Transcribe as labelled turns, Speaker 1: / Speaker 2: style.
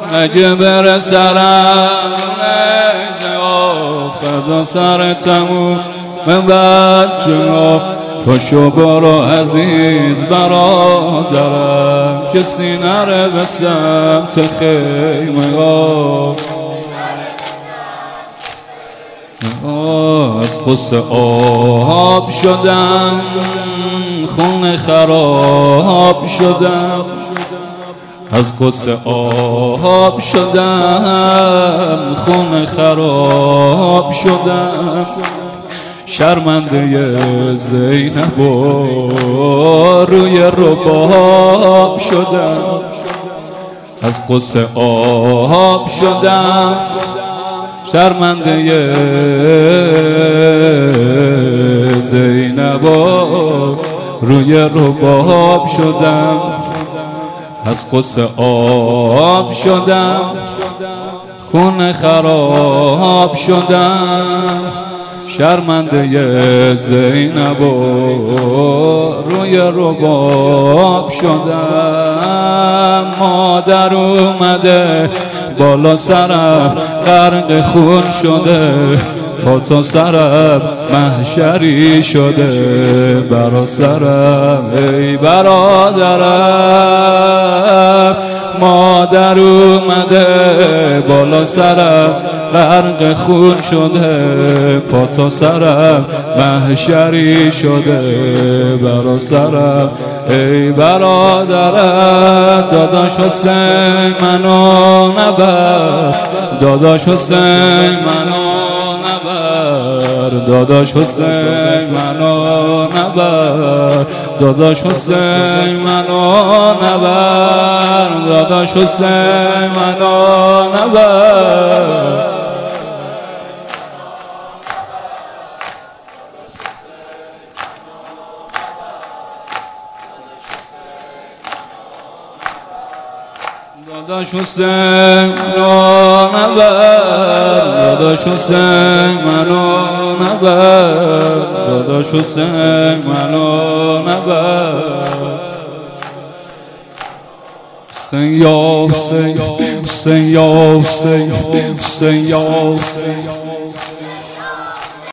Speaker 1: اگه بره سرم فدا سر تموم بچه ها پاشو برو عزیز برادرم کسی نره به سمت خیمه ها از قصه آب شدم خون خراب شدم از قصه آب شدم خون خراب شدم شرمنده زینب روی رباب شدم از قصه آب شدم شرمنده زینب روی رباب شدم از قصه آب شدم خون خراب شدم شرمنده زینب روی رباب شدم مادر اومده بالا سرم غرق خون شده پا تا سرم محشری شده برا سرم ای برادرم مادر اومده بالا سرم غرق خون شده پا تا سرم محشری شده برا سرم ای برادرم داداش حسین منو نبر داداش حسین منو نبر داداش حسین منو نبر داداش حسین منو نبر داداش حسین منو نبر داداش حسین منو نبر داداش حسین منو نبر داداش حسین منو نبر حسین یا حسین حسین یا حسین حسین یا حسین